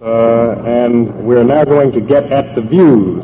and we're now going to get at the views.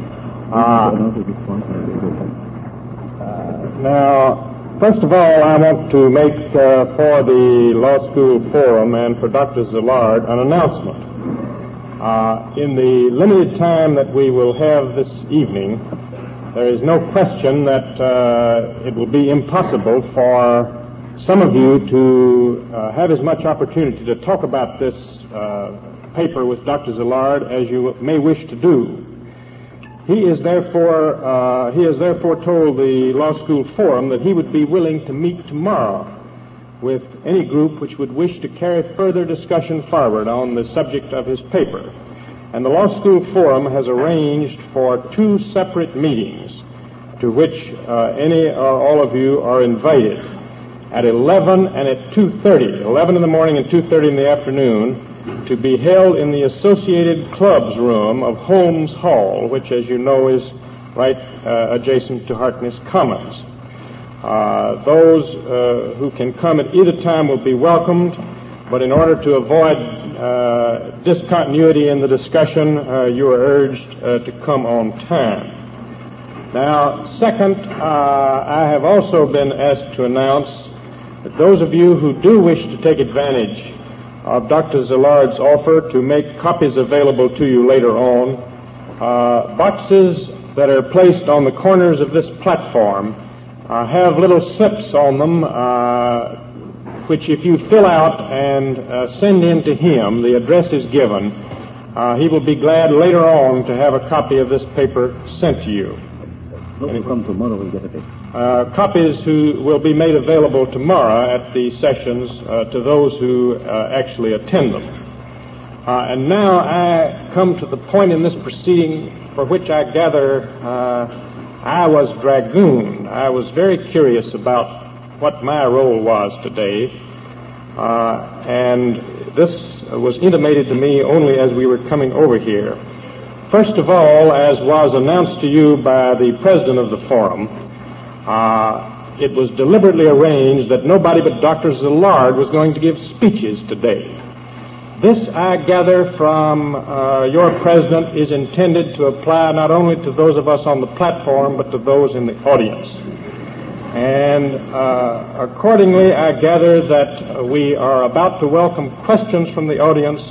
Now, first of all, I want to make for the Law School Forum and for Dr. Szilard an announcement. In the limited time that we will have this evening, there is no question that it will be impossible for some of you to have as much opportunity to talk about this paper with Dr. Szilard as you may wish to do. He has therefore told the Law School Forum that he would be willing to meet tomorrow with any group which would wish to carry further discussion forward on the subject of his paper. And the Law School Forum has arranged for 2 separate meetings to which any or all of you are invited, at 11 and at 2:30, 11 in the morning and 2:30 in the afternoon, to be held in the Associated Clubs room of Holmes Hall, which, as you know, is right adjacent to Harkness Commons. Those who can come at either time will be welcomed, but in order to avoid discontinuity in the discussion, you are urged to come on time. Now, second, I have also been asked to announce that those of you who do wish to take advantage of Dr. Szilard's offer to make copies available to you later on, boxes that are placed on the corners of this platform have little slips on them, which if you fill out and send in to him, the address is given, he will be glad later on to have a copy of this paper sent to you. Those who come tomorrow will get a paper. Copies who will be made available tomorrow at the sessions to those who actually attend them. And now I come to the point in this proceeding for which I gather I was dragooned. I was very curious about what my role was today, and this was intimated to me only as we were coming over here. First of all, as was announced to you by the president of the forum, it was deliberately arranged that nobody but Dr. Szilard was going to give speeches today. This, I gather from your president, is intended to apply not only to those of us on the platform, but to those in the audience. And accordingly, I gather that we are about to welcome questions from the audience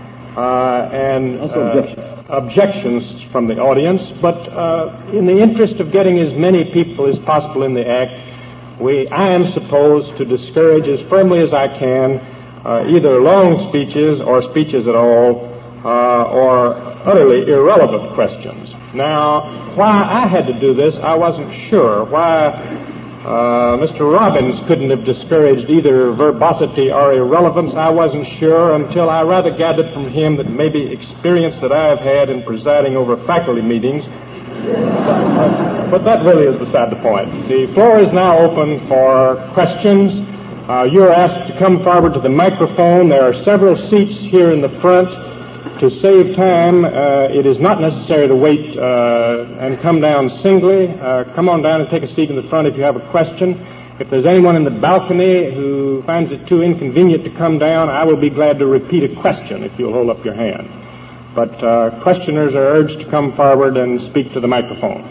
and objections from the audience, but in the interest of getting as many people as possible in the act, I am supposed to discourage as firmly as I can either long speeches or speeches at all, or utterly irrelevant questions. Now, why I had to do this, I wasn't sure. Why Mr. Robbins couldn't have discouraged either verbosity or irrelevance, I wasn't sure until I rather gathered from him that maybe experience that I have had in presiding over faculty meetings. But that really is beside the point. The floor is now open for questions. You're asked to come forward to the microphone. There are several seats here in the front. To save time, it is not necessary to wait and come down singly. Come on down and take a seat in the front if you have a question. If there's anyone in the balcony who finds it too inconvenient to come down, I will be glad to repeat a question if you'll hold up your hand. But questioners are urged to come forward and speak to the microphone.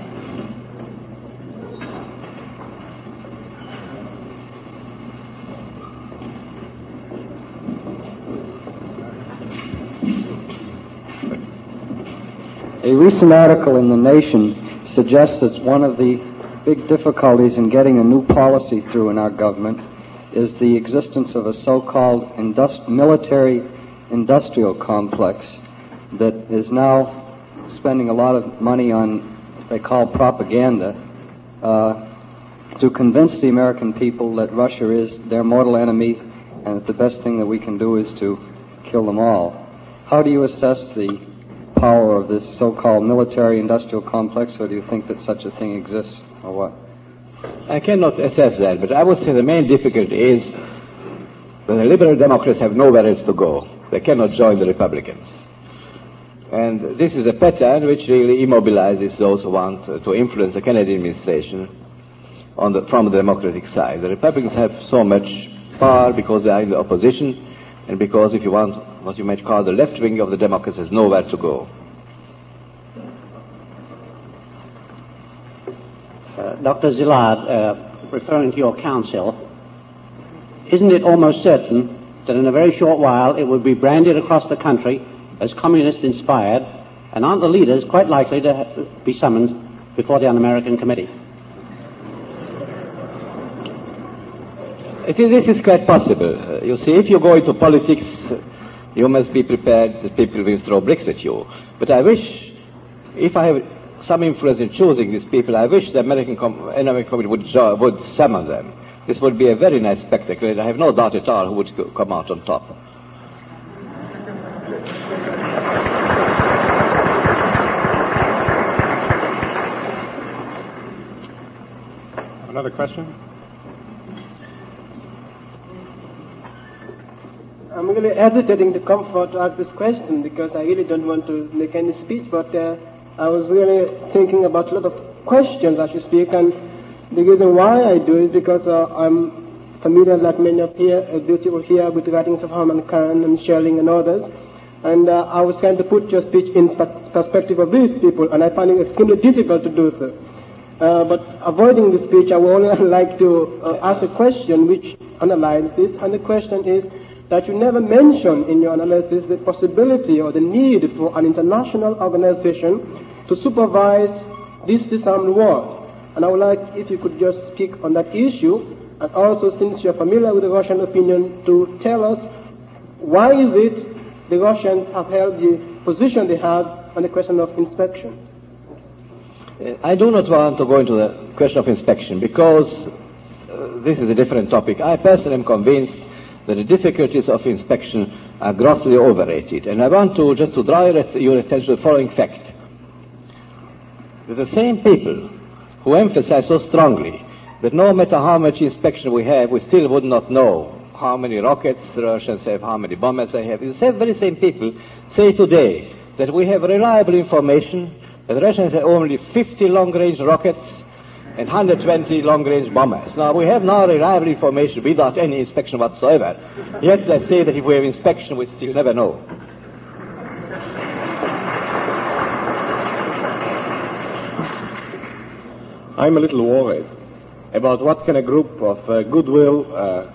A recent article in The Nation suggests that one of the big difficulties in getting a new policy through in our government is the existence of a so-called military-industrial complex that is now spending a lot of money on what they call propaganda to convince the American people that Russia is their mortal enemy and that the best thing that we can do is to kill them all. How do you assess the power of this so-called military-industrial complex, or do you think that such a thing exists, or what? I cannot assess that, but I would say the main difficulty is that the liberal Democrats have nowhere else to go. They cannot join the Republicans. And this is a pattern which really immobilizes those who want to influence the Kennedy administration from the Democratic side. The Republicans have so much power because they are in the opposition and because, if you want, what you might call the left wing of the democracy has nowhere to go. Dr. Szilard, referring to your counsel, isn't it almost certain that in a very short while it would be branded across the country as communist-inspired, and aren't the leaders quite likely to be summoned before the Un-American Committee? This is quite possible. You see, if you go into politics, you must be prepared that people will throw bricks at you. But I wish, if I have some influence in choosing these people, I wish the American Committee would summon them. This would be a very nice spectacle, and I have no doubt at all who would come out on top. Another question? I'm really hesitating to come forward to ask this question because I really don't want to make any speech, but I was really thinking about a lot of questions as you speak, and the reason why I do is because I'm familiar, like many of the people here, with the writings of Herman Kahn and Schelling and others, and I was trying to put your speech in perspective of these people, and I find it extremely difficult to do so. But avoiding the speech, I would only like to ask a question which analyzes this, and the question is that you never mention in your analysis the possibility or the need for an international organization to supervise this disarmed world. And I would like, if you could just speak on that issue, and also, since you're familiar with the Russian opinion, to tell us why is it the Russians have held the position they have on the question of inspection. I do not want to go into the question of inspection because this is a different topic. I personally am convinced that the difficulties of inspection are grossly overrated. And I want to just to draw your attention to the following fact. That the same people who emphasize so strongly that no matter how much inspection we have, we still would not know how many rockets the Russians have, how many bombers they have. The very same people say today that we have reliable information that the Russians have only 50 long-range rockets and 120 long-range bombers. Now, we have now reliable information without any inspection whatsoever. Yet they say that if we have inspection, we still never know. I'm a little worried about what can a group of goodwill,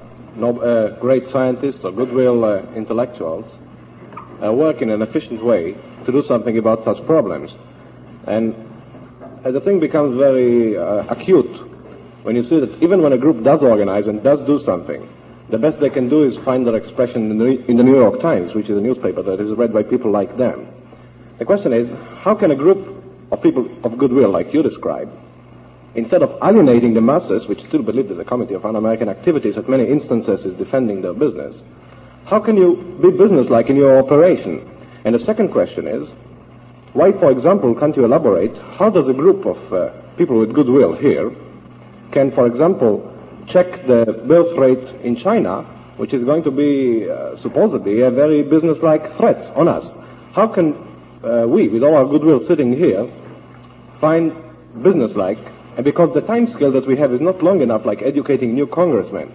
great scientists or goodwill intellectuals work in an efficient way to do something about such problems. And the thing becomes very acute when you see that even when a group does organize and does do something, the best they can do is find their expression in the New York Times, which is a newspaper that is read by people like them. The question is, how can a group of people of goodwill like you describe, instead of alienating the masses, which still believe that the Committee of Un-American Activities at many instances is defending their business, how can you be businesslike in your operation? And the second question is, why, for example, can't you elaborate how does a group of people with goodwill here can, for example, check the birth rate in China, which is going to be supposedly a very businesslike threat on us? How can we, with all our goodwill sitting here, find businesslike? And because the time scale that we have is not long enough, like educating new congressmen,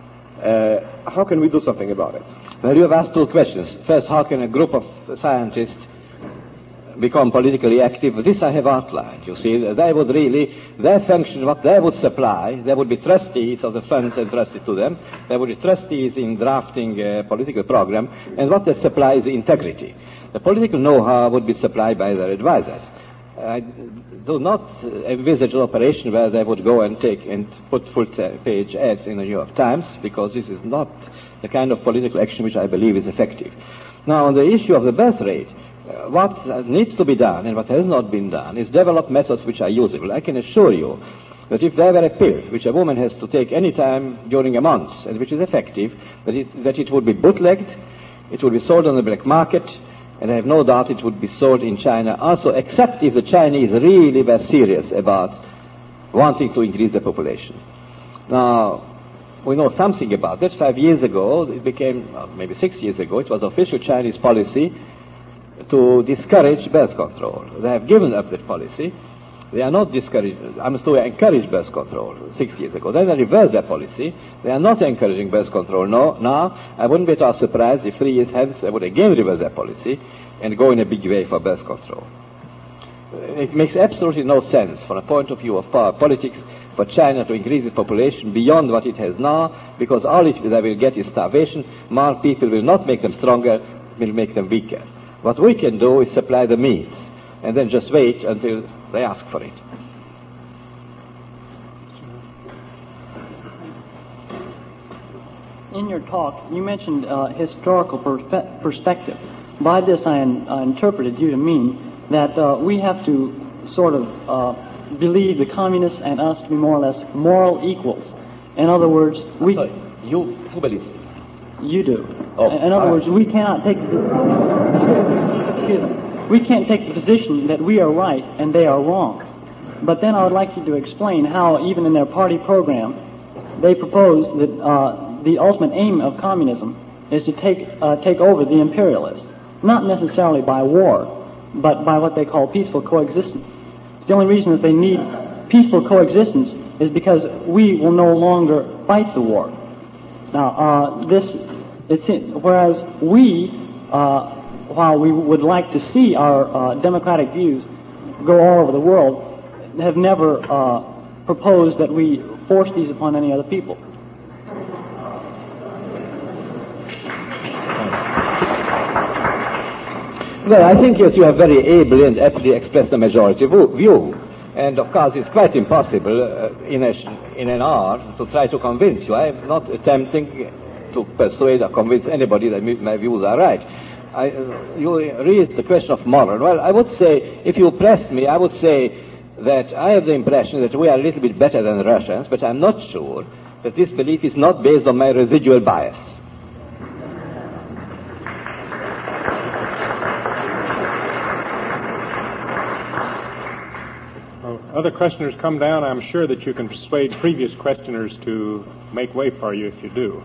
how can we do something about it? Well, you have asked two questions. First, how can a group of scientists become politically active? This I have outlined. You see, they would really, their function, what they would supply, there would be trustees of the funds entrusted to them, there would be trustees in drafting a political program, and what they supply is integrity. The political know-how would be supplied by their advisors. I do not envisage an operation where they would go and put full-page ads in the New York Times, because this is not the kind of political action which I believe is effective. Now, on the issue of the birth rate, what needs to be done and what has not been done is develop methods which are usable. I can assure you that if there were a pill which a woman has to take any time during a month and which is effective, that it would be bootlegged, it would be sold on the black market, and I have no doubt it would be sold in China also, except if the Chinese really were serious about wanting to increase the population. Now, we know something about that. 5 years ago, it became, maybe 6 years ago, it was official Chinese policy to discourage birth control. They have given up that policy, They are not discouraged. Amestoy encouraged birth control 6 years ago. Then they reversed their policy. They are not encouraging birth control now. I wouldn't be at all surprised if 3 years hence they would again reverse their policy and go in a big way for birth control. It makes absolutely no sense from a point of view of power politics for China to increase its population beyond what it has now, because all they will get is starvation. More people will not make them stronger, will make them weaker. What we can do is supply the means, and then just wait until they ask for it. In your talk, you mentioned historical perspective. By this, I interpreted you to mean that we have to sort of believe the communists and us to be more or less moral equals. In other words, we... Sorry, who believes it? You do. Oh, in other words, we cannot take we can't take the position that we are right and they are wrong. But then I would like you to explain how, even in their party program, they propose that the ultimate aim of communism is to take over the imperialists, not necessarily by war, but by what they call peaceful coexistence. The only reason that they need peaceful coexistence is because we will no longer fight the war. Now, whereas we, while we would like to see our democratic views go all over the world, have never proposed that we force these upon any other people. Well, I think yes, you have very ably and aptly expressed the majority view. And of course, it's quite impossible in an hour to try to convince you. I am not attempting to persuade or convince anybody that my views are right. You raised the question of moral. Well, I would say, if you pressed me, I would say that I have the impression that we are a little bit better than the Russians, but I'm not sure that this belief is not based on my residual bias. Other questioners come down. I'm sure that you can persuade previous questioners to make way for you if you do.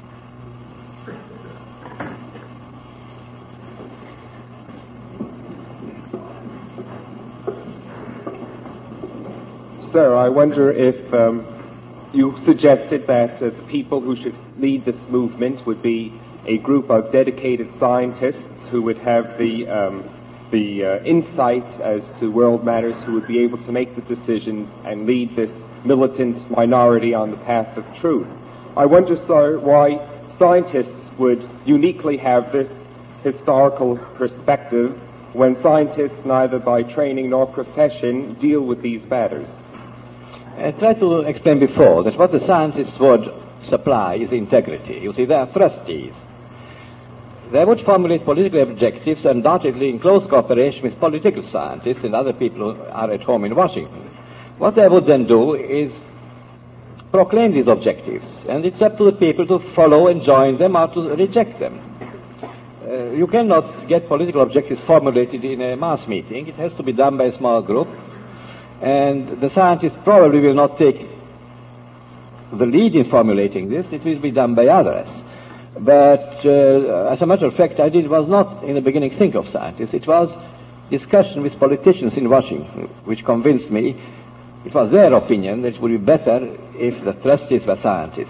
Sir, I wonder if you suggested that the people who should lead this movement would be a group of dedicated scientists who would have the insight as to world matters, who would be able to make the decisions and lead this militant minority on the path of truth. I wonder, sir, why scientists would uniquely have this historical perspective when scientists, neither by training nor profession, deal with these matters. I tried to explain before that what the scientists would supply is integrity. You see, they are trustees. They would formulate political objectives undoubtedly in close cooperation with political scientists and other people who are at home in Washington. What they would then do is proclaim these objectives, and it's up to the people to follow and join them or to reject them. You cannot get political objectives formulated in a mass meeting. It has to be done by a small group, and the scientists probably will not take the lead in formulating this. It will be done by others. But as a matter of fact, was not in the beginning think of scientists. It was discussion with politicians in Washington which convinced me it was their opinion that it would be better if the trustees were scientists.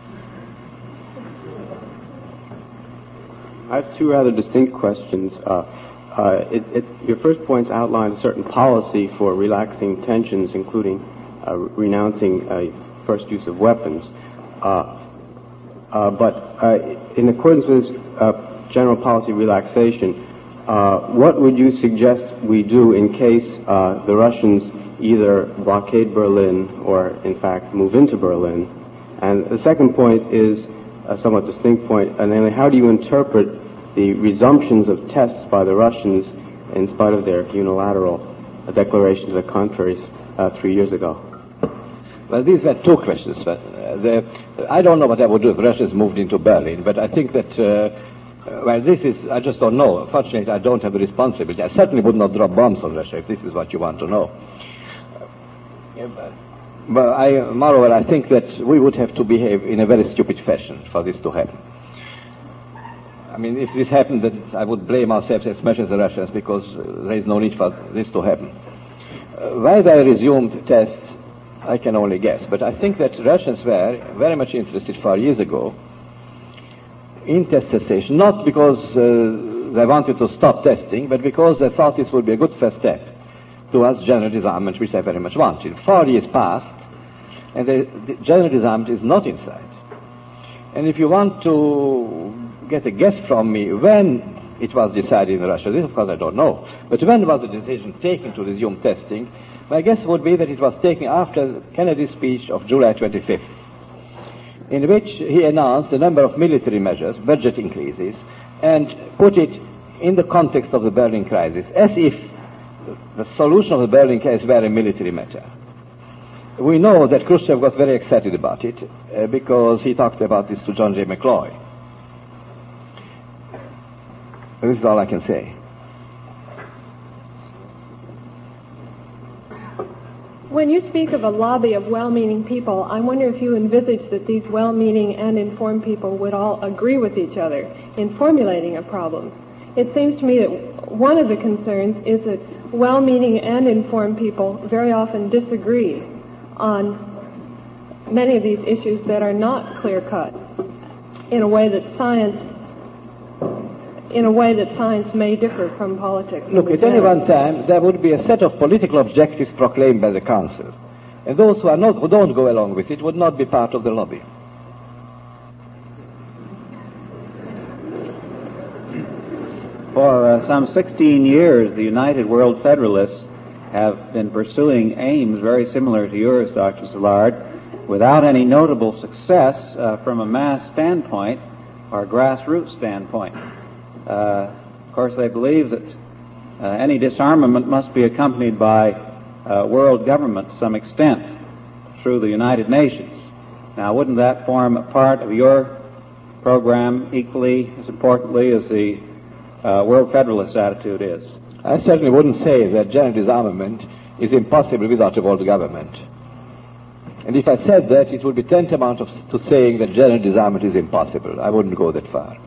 I have two rather distinct questions. Your first point outlined a certain policy for relaxing tensions, including renouncing first use of weapons. But in accordance with general policy relaxation, what would you suggest we do in case the Russians either blockade Berlin or, in fact, move into Berlin? And the second point is a somewhat distinct point, and namely, how do you interpret the resumptions of tests by the Russians in spite of their unilateral declaration to the contrary 3 years ago? Well, these were two questions. I don't know what I would do if Russians moved into Berlin, but I think that, I just don't know. Fortunately, I don't have the responsibility. I certainly would not drop bombs on Russia if this is what you want to know. But moreover, I think that we would have to behave in a very stupid fashion for this to happen. I mean, if this happened, then I would blame ourselves as much as the Russians, because there is no need for this to happen. Why they resumed tests, I can only guess. But I think that Russians were very much interested 4 years ago in test cessation, not because they wanted to stop testing, but because they thought this would be a good first step towards general disarmament, which they very much wanted. 4 years passed, and the general disarmament is not in sight. And if you want to get a guess from me when it was decided in Russia, this of course I don't know, but when was the decision taken to resume testing, my guess would be that it was taken after Kennedy's speech of July 25th, in which he announced a number of military measures, budget increases, and put it in the context of the Berlin crisis, as if the solution of the Berlin crisis were a military matter. We know that Khrushchev got very excited about it because he talked about this to John J. McCloy. This is all I can say. When you speak of a lobby of well-meaning people, I wonder if you envisage that these well-meaning and informed people would all agree with each other in formulating a problem. It seems to me that one of the concerns is that well-meaning and informed people very often disagree on many of these issues that are not clear-cut in a way that science may differ from politics. Look, at any one time, there would be a set of political objectives proclaimed by the Council. And those who don't go along with it would not be part of the lobby. For some 16 years, the United World Federalists have been pursuing aims very similar to yours, Dr. Szilard, without any notable success from a mass standpoint or grassroots standpoint. Of course, they believe that any disarmament must be accompanied by world government to some extent through the United Nations. Now, wouldn't that form a part of your program equally as importantly as the World Federalist attitude is? I certainly wouldn't say that general disarmament is impossible without a world government. And if I said that, it would be tantamount to saying that general disarmament is impossible. I wouldn't go that far.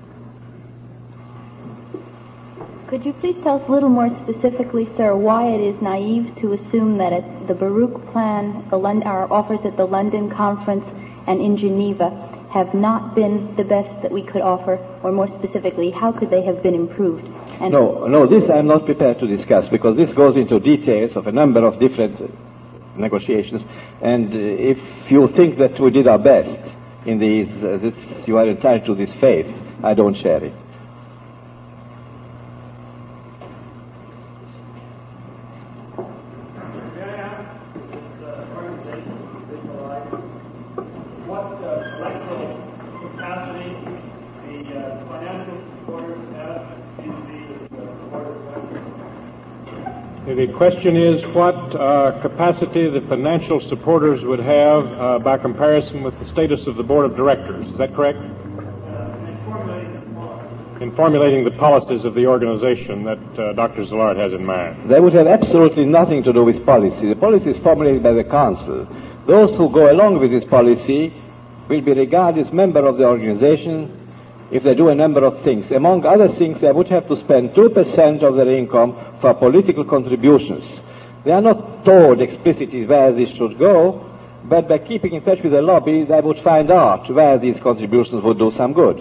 Could you please tell us a little more specifically, sir, why it is naive to assume that the Baruch Plan, our offers at the London Conference and in Geneva have not been the best that we could offer, or more specifically, how could they have been improved? And No, this I'm not prepared to discuss, because this goes into details of a number of different negotiations, and if you think that we did our best in these, you are entitled to this faith. I don't share it. The question is what capacity the financial supporters would have by comparison with the status of the board of directors. Is that correct? In formulating the policies of the organization that Dr. Szilard has in mind. They would have absolutely nothing to do with policy. The policy is formulated by the Council. Those who go along with this policy will be regarded as members of the organization if they do a number of things. Among other things, they would have to spend 2% of their income for political contributions. They are not told explicitly where this should go, but by keeping in touch with the lobby, they would find out where these contributions would do some good.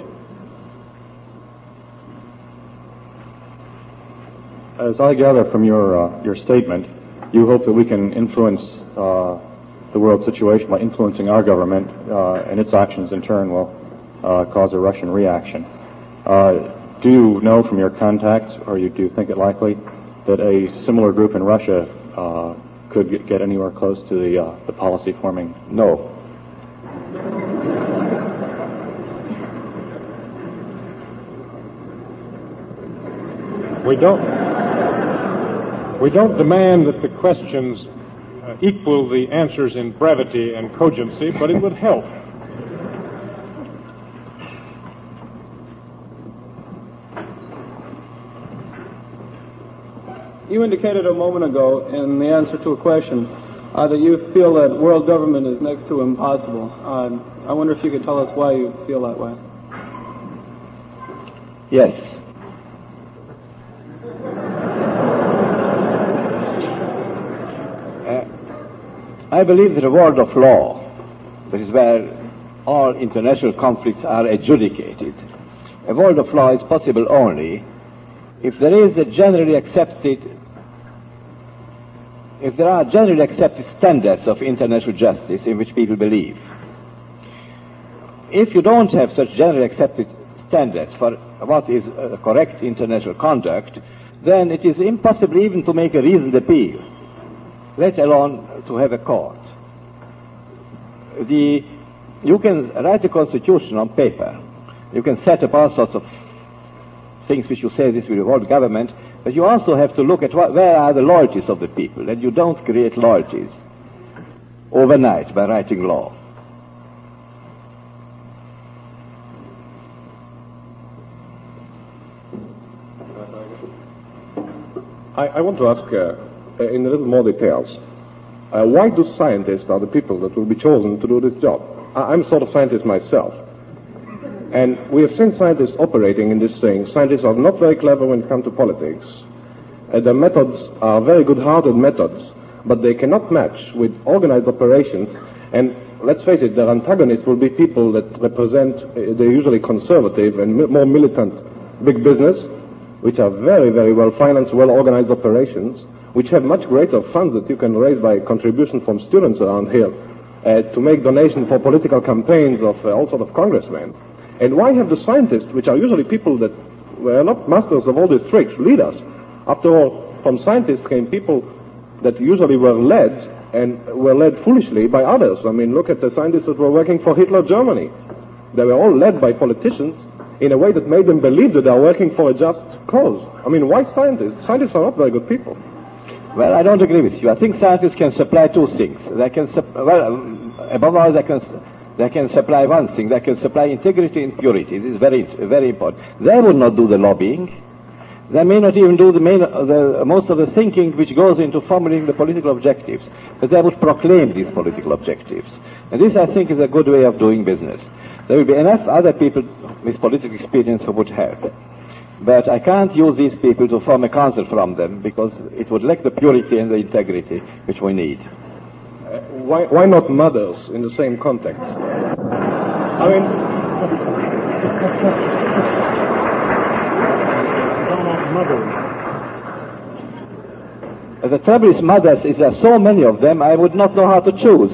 As I gather from your statement, you hope that we can influence the world situation by influencing our government, and its actions in turn will cause a Russian reaction. Do you know from your contacts, or do you think it likely, that a similar group in Russia could get anywhere close to the policy forming? No. We don't demand that the questions equal the answers in brevity and cogency, but it would help. You indicated a moment ago in the answer to a question that you feel that world government is next to impossible. I wonder if you could tell us why you feel that way. Yes. I believe that a world of law, that is where all international conflicts are adjudicated, a world of law is possible only if there are generally accepted standards of international justice in which people believe. If you don't have such generally accepted standards for what is correct international conduct, then it is impossible even to make a reasoned appeal, let alone to have a court. You can write a constitution on paper. You can set up all sorts of things which you say this will involve government, but you also have to look at where are the loyalties of the people, and you don't create loyalties overnight by writing law. I want to ask in a little more details. Why do scientists are the people that will be chosen to do this job? I'm a sort of scientist myself. And we have seen scientists operating in this thing. Scientists are not very clever when it comes to politics. Their methods are very good-hearted methods, but they cannot match with organized operations. And let's face it, their antagonists will be people that represent, they're usually conservative and more militant big business, which are very, very well-financed, well-organized operations, which have much greater funds that you can raise by contribution from students around here to make donations for political campaigns of all sorts of congressmen. And why have the scientists, which are usually people that were not masters of all these tricks, lead us? After all, from scientists came people that usually were led, and were led foolishly by others. I mean, look at the scientists that were working for Hitler Germany. They were all led by politicians in a way that made them believe that they are working for a just cause. I mean, why scientists? Scientists are not very good people. Well, I don't agree with you. I think scientists can supply two things. They can, above all, they can supply one thing. They can supply integrity and purity. This is very, very important. They will not do the lobbying. They may not even do most of the thinking which goes into formulating the political objectives. But they would proclaim these political objectives. And this, I think, is a good way of doing business. There will be enough other people with political experience who would help. But I can't use these people to form a council from them because it would lack the purity and the integrity which we need. Why not mothers in the same context? I mean... The trouble is mothers is there are so many of them, I would not know how to choose.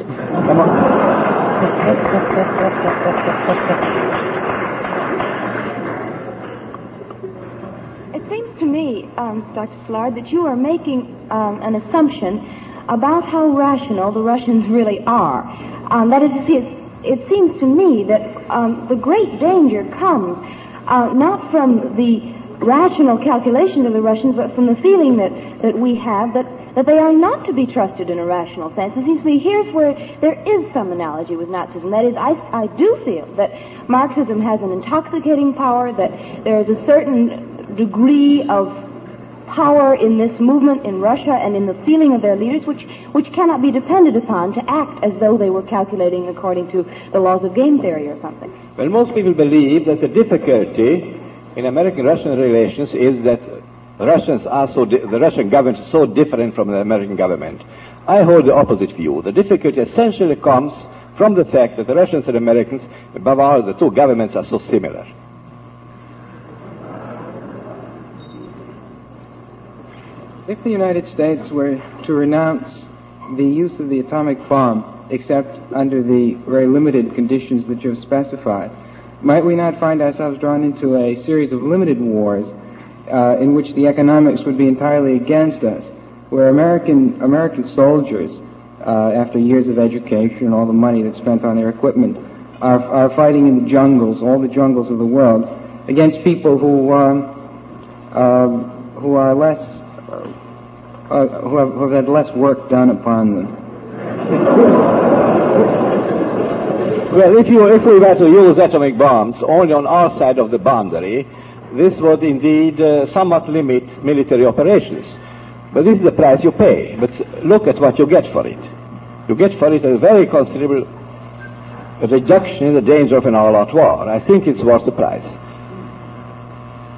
It seems to me, Dr. Szilard, that you are making an assumption about how rational the Russians really are. That is to say, it seems to me that the great danger comes not from the rational calculation of the Russians, but from the feeling that we have that they are not to be trusted in a rational sense. It seems to me here's where there is some analogy with Nazism. That is, I do feel that Marxism has an intoxicating power, that there is a certain degree of power in this movement in Russia and in the feeling of their leaders which cannot be depended upon to act as though they were calculating according to the laws of game theory or something. Well, most people believe that the difficulty in American-Russian relations is that the Russian government is so different from the American government. I hold the opposite view. The difficulty essentially comes from the fact that the Russians and Americans, above all, the two governments are so similar. If the United States were to renounce the use of the atomic bomb, except under the very limited conditions that you have specified, might we not find ourselves drawn into a series of limited wars in which the economics would be entirely against us, where American soldiers, after years of education and all the money that's spent on their equipment, are fighting in the jungles, all the jungles of the world, against people who are less who have had less work done upon them? Well, if we were to use atomic bombs only on our side of the boundary, this would indeed somewhat limit military operations. But this is the price you pay. But look at what you get for it. You get for it a very considerable reduction in the danger of an all-out war. I think it's worth the price.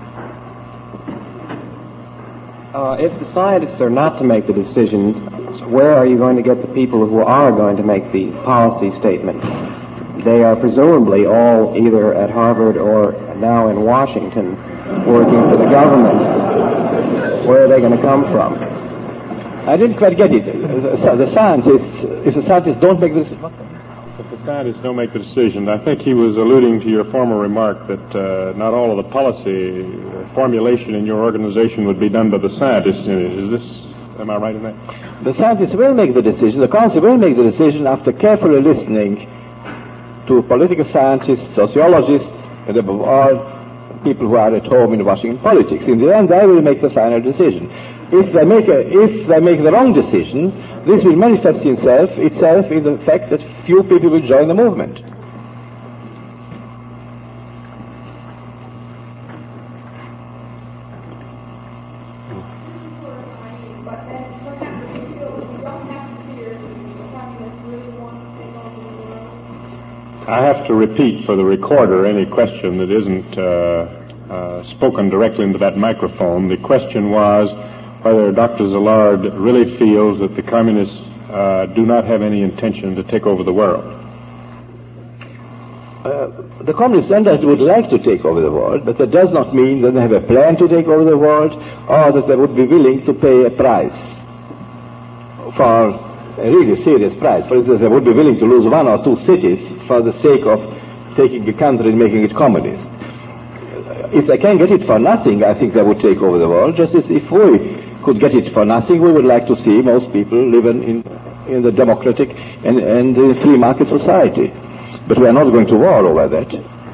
If the scientists are not to make the decision where are you going to get the people who are going to make the policy statements? They are presumably all either at Harvard or now in Washington working for the government. Where are they going to come from? I didn't quite get it. The scientists, if the scientists don't make this... If the scientists don't make the decision, I think he was alluding to your former remark that not all of the policy formulation in your organization would be done by the scientists. Am I right in that? The scientists will make the decision, the council will make the decision after carefully listening to political scientists, sociologists, and above all, people who are at home in Washington politics. In the end, they will make the final decision. If they make the wrong decision, this will manifest itself in the fact that few people will join the movement. I have to repeat for the recorder any question that isn't spoken directly into that microphone. The question was whether Dr. Szilard really feels that the communists do not have any intention to take over the world. The communists would like to take over the world, but that does not mean that they have a plan to take over the world or that they would be willing to pay a price for a really serious price. For instance, they would be willing to lose 1 or 2 cities for the sake of taking the country and making it communist. If they can get it for nothing, I think they would take over the world, just as if we could get it for nothing, we would like to see most people living in the democratic and free market society. But we are not going to war over that.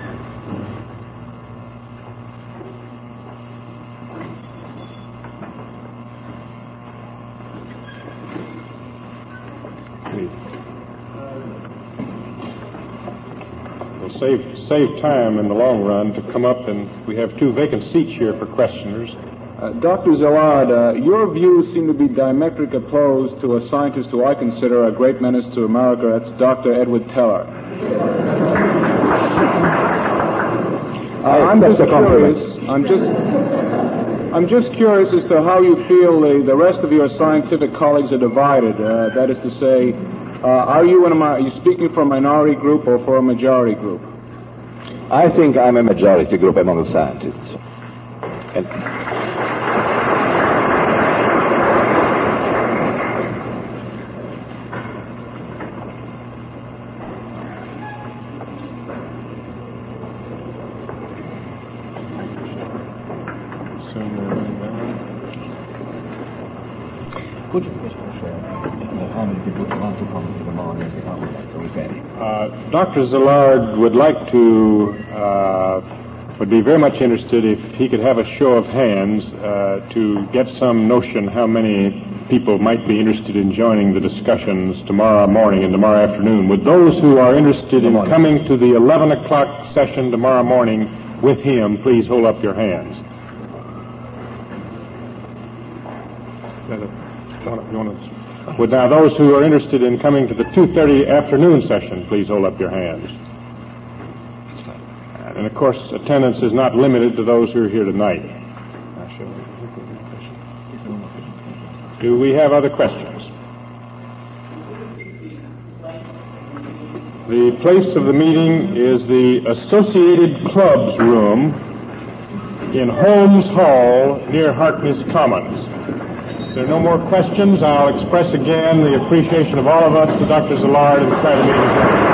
Save time in the long run to come up, and we have 2 vacant seats here for questioners. Dr. Szilard, your views seem to be diametrically opposed to a scientist who I consider a great menace to America. That's Dr. Edward Teller. I'm just curious as to how you feel the rest of your scientific colleagues are divided. That is to say, are you speaking for a minority group or for a majority group? I think I'm a majority group among the scientists. Dr. Szilard would be very much interested if he could have a show of hands to get some notion how many people might be interested in joining the discussions tomorrow morning and tomorrow afternoon. Would those who are interested in coming to the 11 o'clock session tomorrow morning with him please hold up your hands? Would now those who are interested in coming to the 2:30 afternoon session please hold up your hands? And of course, attendance is not limited to those who are here tonight. Do we have other questions? The place of the meeting is the Associated Clubs room in Holmes Hall near Harkness Commons. If there are no more questions, I'll express again the appreciation of all of us to Dr. Szilard and declare the meeting adjourned.